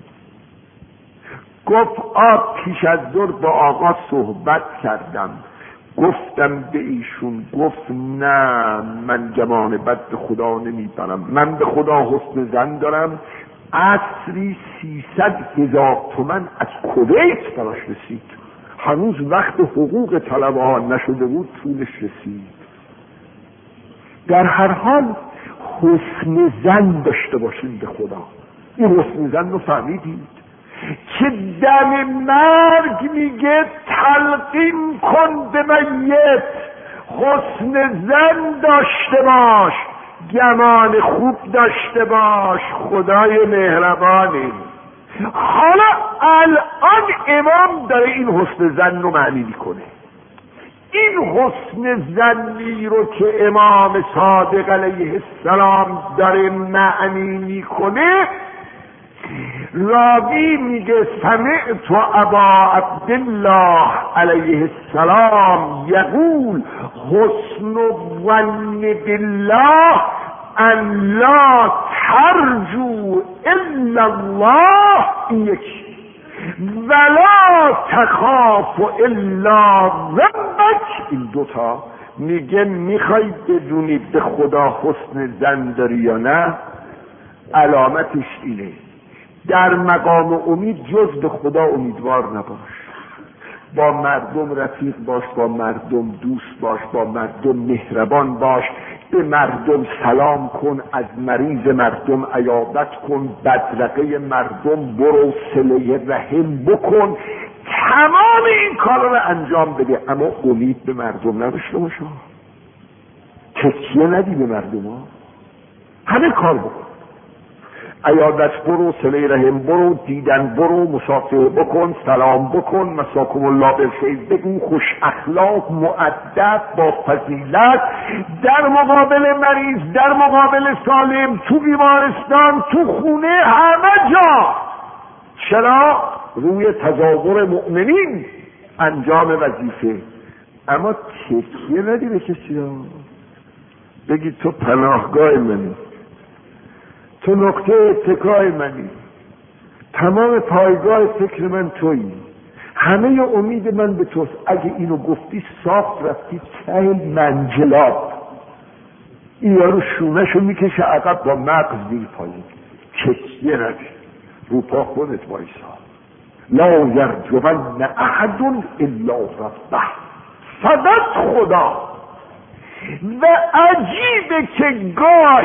[SPEAKER 2] گفت پیش از ظهر با آقا صحبت کردم، گفتم به ایشون، گفت نه من گمان بد به خدا نمیبرم، من به خدا حسن ظن دارم. عصری 300,000 تومان از کویت براش رسید، هنوز وقت حقوق طلبه ها نشده بود پولش رسید. در هر حال حسن ظن داشته باشید به خدا. این حسن ظن رو فهمیدید که دم مرگ میگه تلقین کن به میت، حسن ظن داشته باش، گمان خوب داشته باش، خدای مهربانی. حالا الان امام داره این حسن ظن رو معنی میکنه. این حسن ظنی رو که امام صادق علیه السلام داره معنی میکنه، راوی میگه سمعت ابا عبدالله علیه السلام یقول حسن الظن بالله ان لا ترجو الا الله، این یکی، ولا تخاف الا ربک، این 2 تا. میگه میخوای بدونی به خدا حسن ظن داری یا نه، علامتش اینه در مقام امید جز به خدا امیدوار نباش، با مردم رفیق باش، با مردم دوست باش، با مردم مهربان باش، به مردم سلام کن، از مریض مردم عیادت کن، بدرقه مردم برو، صله رحم بکن، تمام این کارا رو انجام بده، اما امید به مردم نداشته باش، تکیه ندی به مردم ها، همه کار بکن، عیادت برو، صله رحم برو، دیدن برو، مصافحه بکن، سلام بکن، مساکم الله بالخیر بگو، خوش اخلاق، مؤدب، با فضیلت، در مقابل مریض، در مقابل سالم، تو بیمارستان، تو خونه، همه جا. چرا؟ روی تظاهر مؤمنین انجام وظیفه. اما تکیه ندی به کسی ها، بگی تو پناهگاه منی، تو نقطه اتکای منی، تمام پایگاه فکر من تویی، همه امید من به توست. اگه اینو گفتی صاف رفتی ته منجلاب، این یارو شونهشو میکشه عقب با مغز زیر پایین. کشیه ندی، رو پا خودت وایسا. لا یرجون احد الا ربه، فقط خدا. و عجیبه که گاهی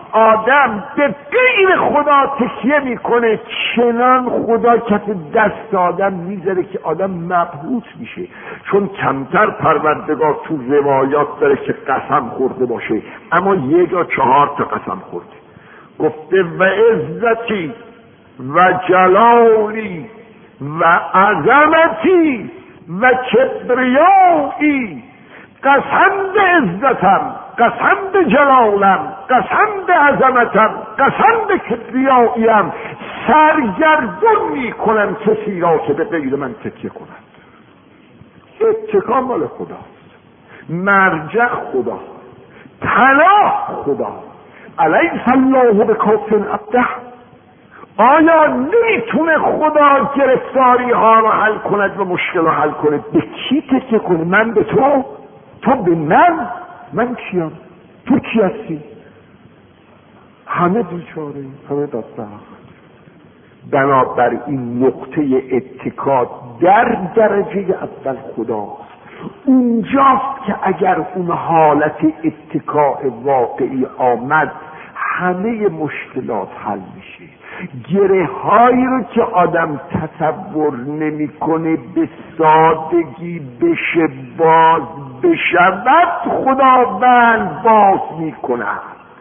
[SPEAKER 2] آدم به غیر خدا تکیه میکنه، چنان خدا کف دست آدم میذاره که آدم مبهوت میشه. چون کمتر پروردگار تو روایات داره که قسم خورده باشه، اما یه جا 4 تا قسم خورده. گفته و عزتی و جلالی و عظمتی و کبریایی، قسم به عزتم، قسم به جلالم، قسم به عظمتم، قسم به کبریاییم، سرگردون میکنم کسی را که به غیر من تکیه کند. اتکا مال خداست، مرجع خدا، پناه خدا. الیس الله بکاف عبده؟ آیا نمیتونه خدا گرفتاری ها رو حل کند و مشکل رو حل کنه؟ به کی تکیه کنه؟ من به تو؟ تو به من؟ من کیم؟ تو کی هستی؟ همه بیچاره، همه دست حق. بنابراین نقطه اتکا در درجه اول خداست. اونجاست که اگر اون حالت اتکاء واقعی آمد همه مشکلات حل میشه. گره هایی رو که آدم تصور نمیکنه به سادگی بشه باز بشود، خداوند باز میکند.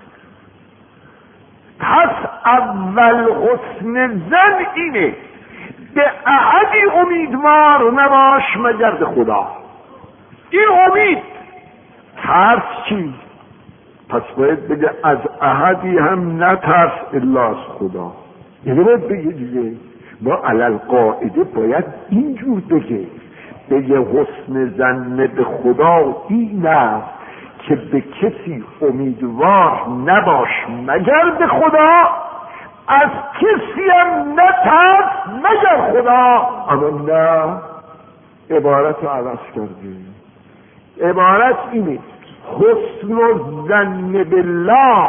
[SPEAKER 2] پس اول حسن زن اینه، به احدی امیدوار نباش مگر به خدا. این امید. ترس چی؟ پس باید بگه از احدی هم نترس الا از خدا. یعنی باید بگه دیگه ما علل قاعده باید اینجور بگه حسن زن به خدا این است که به کسی امیدوار نباش مگر به خدا، از کسی هم نترس مگر خدا. اما نه، عبارت رو عوض کردیم. عبارت اینه: حسن الظن بالله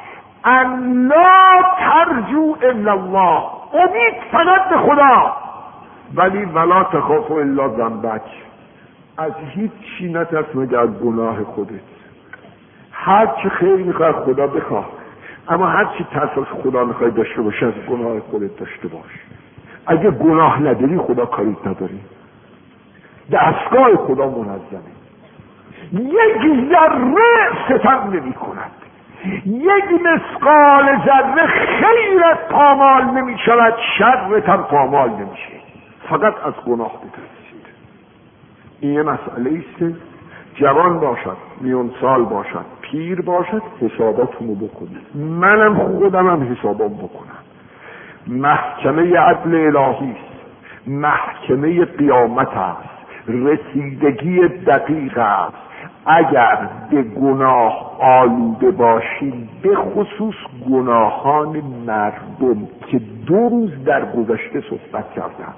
[SPEAKER 2] ان لا ترجو الا الله. امید فقط به خدا، ولی ولا تخاف الا ذنبک. از هیچ چی نترس مگر از گناه خودت. هر چی خیر میخوای خدا بخواه، اما هر چی ترس از خدا میخوای داشته باشی از گناه خودت داشته باش. اگه گناه نداری خدا کاریت نداری. دستگاه خدا منظمه، یک ذره ستم نمی کند، یک مثقال ذره خیرت پامال نمی شود، شرت هم پامال نمیشه. فقط از گناه بترسید. این یه مسئله ایست. جوان باشد، میون سال باشد، پیر باشد، حساباتونو بکنید. منم خودمم حسابام بکنم. محکمه عدل الهی است، محکمه قیامت است، رسیدگی دقیق است. اگر به گناه آلوده باشید، به خصوص گناهان مردم که 2 روز در گذشته صحبت کردم،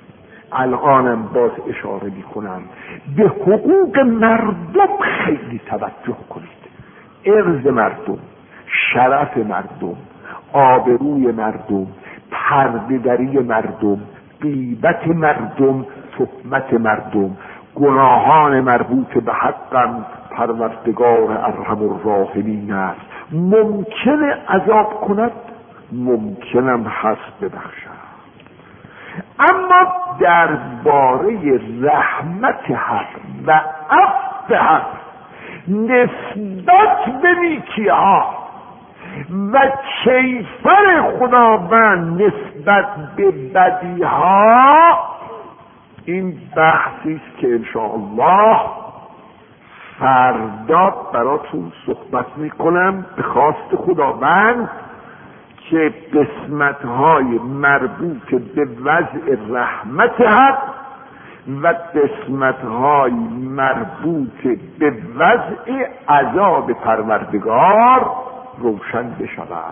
[SPEAKER 2] الانم باز اشاره میکنم، به حقوق مردم خیلی توجه کنید. عرض مردم، شرف مردم، آبروی مردم، پرده‌دری مردم، غیبت مردم، تهمت مردم، گناهان مربوط به حقم پروردگار ارحم الراحمین است. ممکنه عذاب کند، ممکنم هست ببخشد. اما درباره رحمت حق و عفو حق نسبت به نیکی‌ها و کیفر خداوند نسبت به بدی‌ها، این بحثی است که انشاءالله فردا براتون صحبت میکنم به خواست خداوند، که قسمت‌های مربوط به وضع رحمت حق و قسمت‌های مربوط به وضع عذاب پروردگار روشن بشود.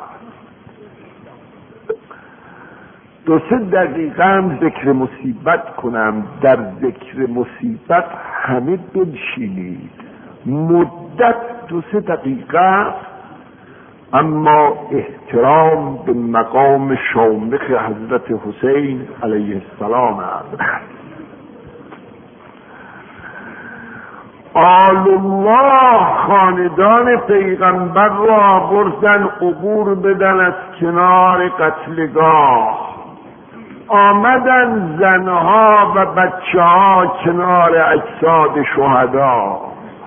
[SPEAKER 2] 2-3 دقیقه هم ذکر مصیبت کنم. در ذکر مصیبت همه بنشینید. مدت 2-3 دقیقه، اما احترام به مقام شامخ حضرت حسین علیه السلام است. آل الله خاندان پیغمبر را بردن عبور بدن از کنار قتلگاه. آمدن زنها و بچه ها کنار اجساد شهدا.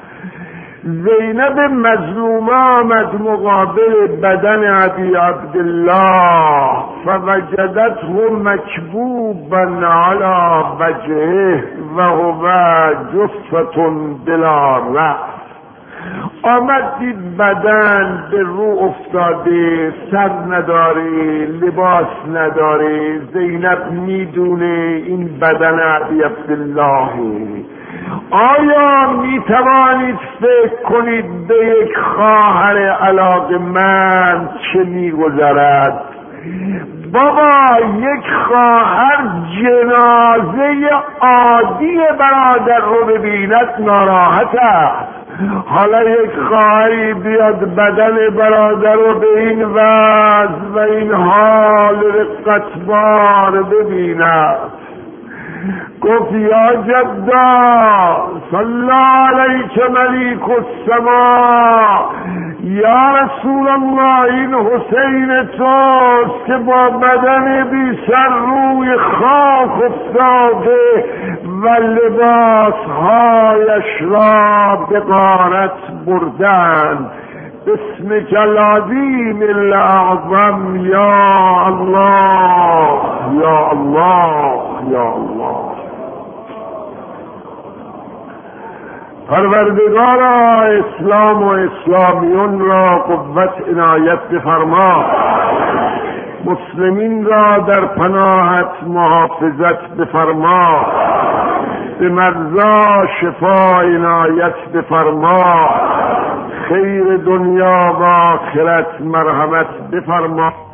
[SPEAKER 2] زینب مظلومه آمد مقابل بدن ابی عبدالله فوجدته مکبوبا علی وجهه و هو جثة بلا رأس. آمد دید بدن به رو افتاده، سر نداره، لباس نداره. زینب میدونه این بدن ابی عبدالله. آیا می توانید فکر کنید به یک خواهر علاقمند چه میگذرد؟ بابا یک خواهر جنازه عادی برادر رو ببیند ناراحت است. حالا یک خواهری بیاد بدن برادر رو به این وضع و این حال رقتبار ببیند. گفت یا جدا صلی علیک ملیک السما، یا رسول الله این حسین توست که با بدن بی سر روی خاک افتاده و لباسهایش را به غارت بردن. بسمک العظیم الاعظم یا الله یا الله یا الله. پروردگارا اسلام و اسلامیون را قوت عنایت بفرما، مسلمین را در پناهت محافظت بفرما، به مرضا شفا عنایت بفرما، خیر دنیا و آخرت مرحمت بفرما.